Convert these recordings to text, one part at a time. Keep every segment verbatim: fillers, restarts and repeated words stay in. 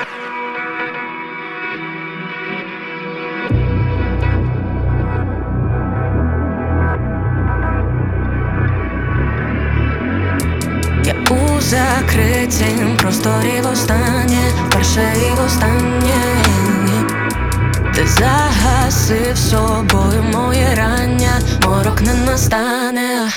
Я у закритім просторі востаннє, вперше і востаннє. Ти загасив собою моє рання, морок не настане.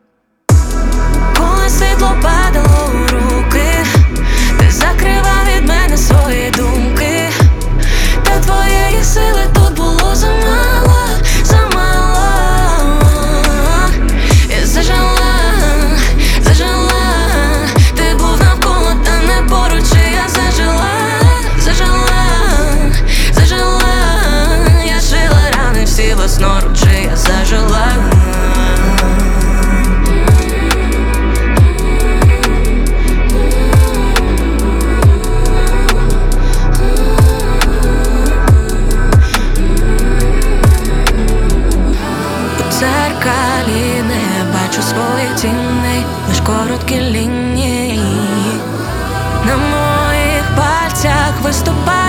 Коли світло падало у руки, ти закривав від мене свої думки. Та твоєї сили тут було замало, замало. Я зажила, зажила. Ти був навколо, та не поруч, і я зажила, зажила, зажила. Я жила рани всі власноруч, і я зажила. У дзеркалі не бачу своїх тіней, лиш короткі лінії. На моїх пальцях виступає